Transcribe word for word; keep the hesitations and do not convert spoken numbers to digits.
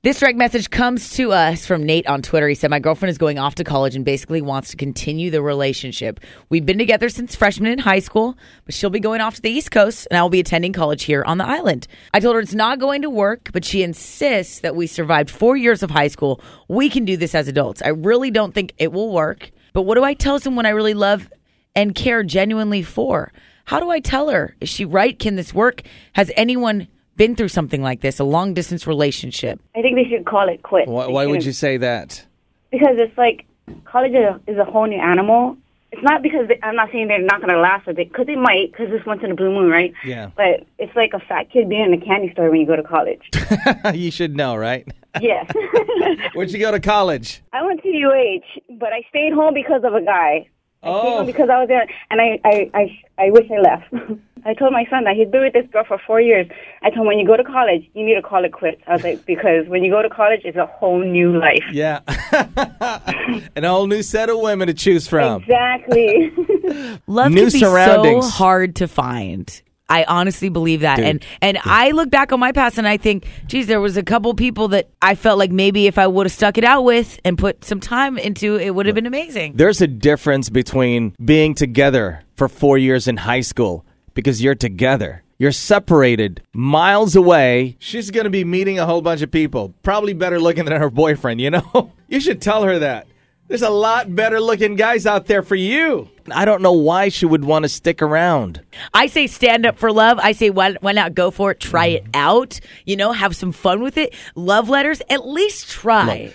This direct message comes to us from Nate on Twitter. He said, my girlfriend is going off to college and basically wants to continue the relationship. We've been together since freshman in high school, but she'll be going off to the East Coast and I will be attending college here on the island. I told her it's not going to work, but she insists that we survived four years of high school. We can do this as adults. I really don't think it will work, but what do I tell someone I really love and care genuinely for? How do I tell her? Is she right? Can this work? Has anyone been through something like this, a long-distance relationship? I think they should call it quits. Why, why would you say that? Because it's like college is a, is a whole new animal. It's not because they, I'm not saying they're not going to last with it, because they might, because it's once in a blue moon, right? Yeah. But it's like a fat kid being in a candy store when you go to college. You should know, right? Yes. Where'd you go to college? I went to U H, but I stayed home because of a guy. I Oh. stayed home because I was there, and I, I, I, I wish I left. I told my son that he'd been with this girl for four years. I told him, when you go to college, you need to call it quits. I was like, because when you go to college, it's a whole new life. Yeah. And a whole new set of women to choose from. Exactly. Love New can be surroundings. so hard to find. I honestly believe that. Dude. And and I look back on my past and I think, geez, there was a couple people that I felt like maybe if I would have stuck it out with and put some time into, it would have been amazing. There's a difference between being together for four years in high school because you're together. You're separated miles away. She's going to be meeting a whole bunch of people, probably better looking than her boyfriend, you know? You should tell her that. There's a lot better looking guys out there for you. I don't know why she would want to stick around. I say stand up for love. I say why, why not go for it? Try it out. You know, have some fun with it. Love letters, at least try. Look,